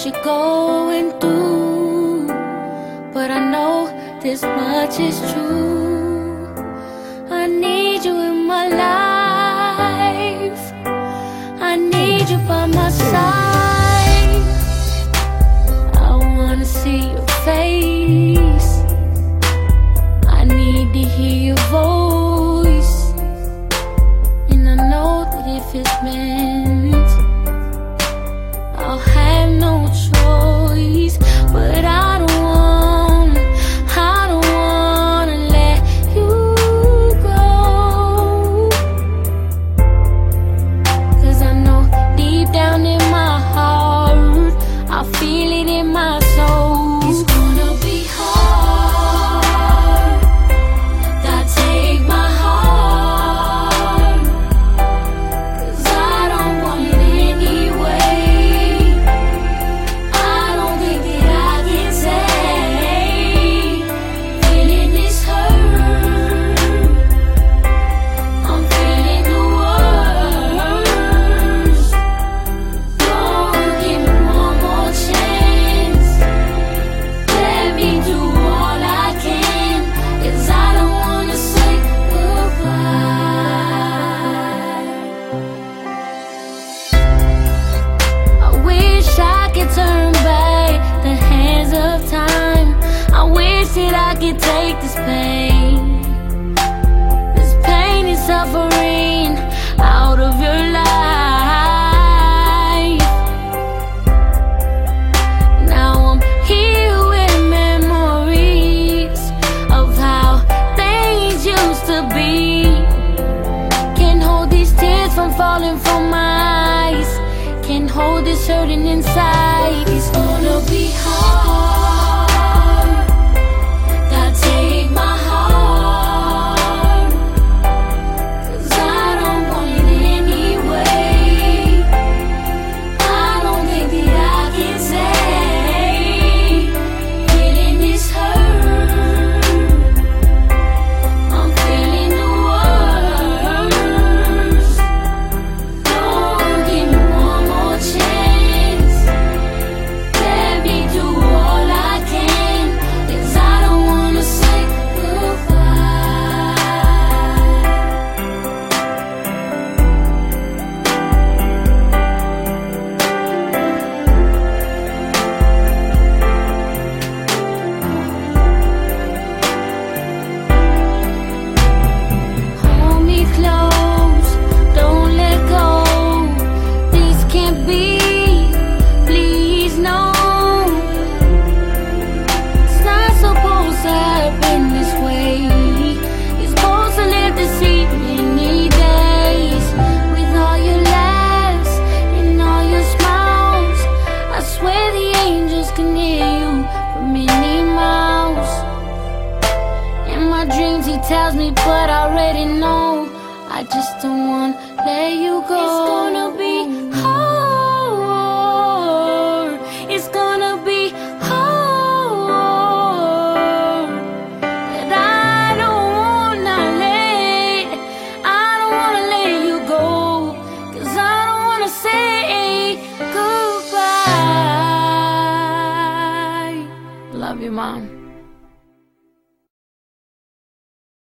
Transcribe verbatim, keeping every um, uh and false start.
what you're going through, but I know this much is true. I need you in my life. I need you by my side. I wanna see your face. I need to hear your voice. And I know that if it's meant, I'll have no choice. But I don't want, I don't wanna let you go. 'Cause I know deep down in my heart, I feel it in my soul. It's gonna be hard. That take my heart, 'cause I don't want it anyway. I don't think that I can say, feeling this hurt. I'm feeling the worst. Don't give me one more chance. Let me do all I can, 'cause I don't wanna say goodbye. I wish I could turn back the hands of time. I wish that I could take this pain, this pain and suffering out of your life. Now I'm here with memories of how things used to be. Can't hold these tears from falling from my eyes. Can't hold this hurting inside. It's gonna be hard. That take my heart, 'cause I don't want it anyway. I don't think that I can say, feeling this hurt. I'm feeling the worst. Don't give me one more chance. Let me do all I can, 'cause I don't wanna say goodbye. Hold me close, don't let go. This can't be, please no. It's not supposed to happen this way. You're supposed to live to see many days, with all your laughs and all your smiles. I swear the angels can hear you from many miles. In my dreams he tells me, but I already know. I just don't wanna let you go. It's gonna be hard. It's gonna be hard. But I don't wanna let, I don't wanna let you go, 'cause I don't wanna say goodbye. Love you, Mom.